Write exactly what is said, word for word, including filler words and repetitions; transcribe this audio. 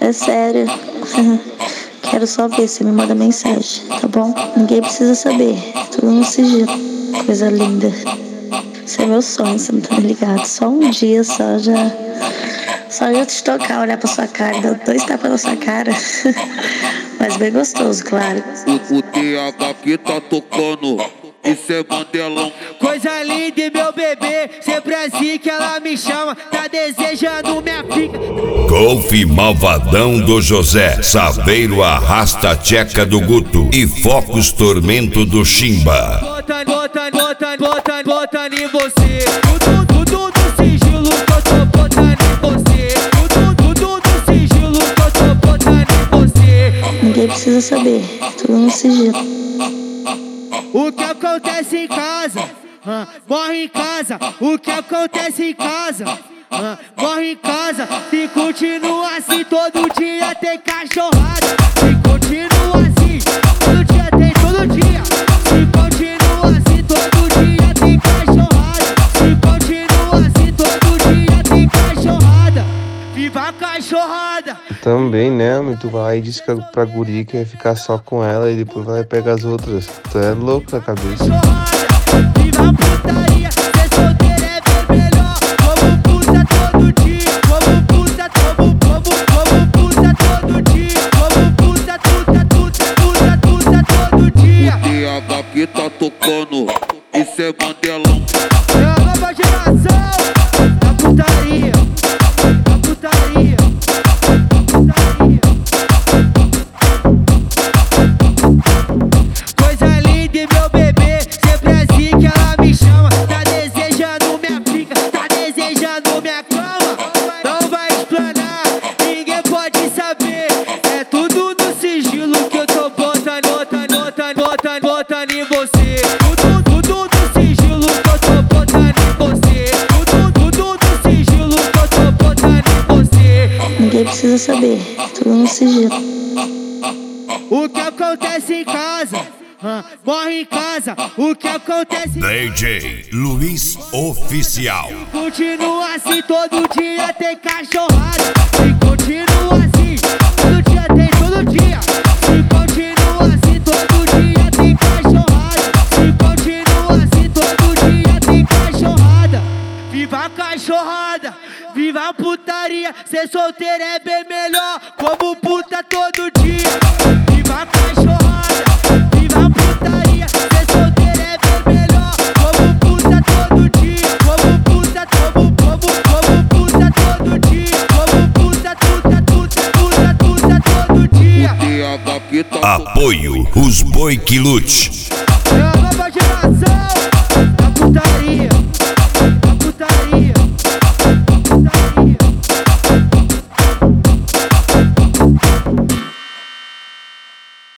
É sério. Quero só ver se me manda mensagem, tá bom? Ninguém precisa saber. Tudo no sigilo. Coisa linda. Esse é meu sonho, você não tá ligado? Só um dia só já. Só já te tocar, olhar pra sua cara, dar dois tapas na sua cara. Mas bem gostoso, claro. O, o T H aqui tá tocando. Isso é Mandelão. Coisa linda, meu bebê. Sempre assim que ela me chama. Tá desejando minha pica. Golfe Malvadão do José, Saveiro Arrasta Tcheca do Guto e Focus Tormento do Chimba. Bota, bota, bota, bota, bota em você. Tudo, tudo do sigilo que eu tô botando em você. Tudo, tudo do sigilo que eu tô botando em você. Ninguém precisa saber, tudo no sigilo. O que acontece em casa, ah, morre em casa. O que acontece em casa, ah, morre em casa. Se continua assim, todo dia tem cachorrada. Se continua assim, todo dia tem, todo dia. Se continua assim, todo dia tem cachorrada. Se continua assim, todo dia tem cachorrada. Viva a cachorrada! Também, né, homem? Tu vai e diz que pra guri que vai ficar só com ela e depois vai pegar as outras. Tu é louco na cabeça. Viva a putaria, ser solteiro é bem melhor. Como puta todo dia, como puta, como, como, como puta todo dia. Como puta, puta, puta, puta, puta todo dia. O T H aqui tá tocando. Isso é Mandelão. É a nova geração da putaria, da putaria, da putaria. Coisa linda, meu bebê. Sempre assim que ela me chama. Tá desejando minha pica, tá desejando minha cama. Não vai explanar, ninguém pode saber. É tudo no sigilo que eu tô botando, botando, botando, botando, botando em você. Tudo, tudo no sigilo que eu tô botando em você. Tudo, tudo no sigilo que eu tô botando em você. Ninguém precisa saber, tudo no sigilo. O que acontece em casa, ah, morre em casa. O que acontece D J Luiz Oficial. continua assim, todo dia tem cachorrada. Se continua assim, todo dia tem, todo dia. Se continua assim, todo dia tem cachorrada. Se continua assim, todo dia tem cachorrada. Viva a cachorrada, viva a putaria. Ser solteiro é bem melhor, como puta todo dia. Viva a cachorrada, viva a putaria. Ser solteiro é bem melhor, como puta todo dia. Como puta, como, como, como puta todo dia. Como puta, puta, puta, puta, puta todo dia. O T H aqui tá tocando. Apoio Os Boi que Lute.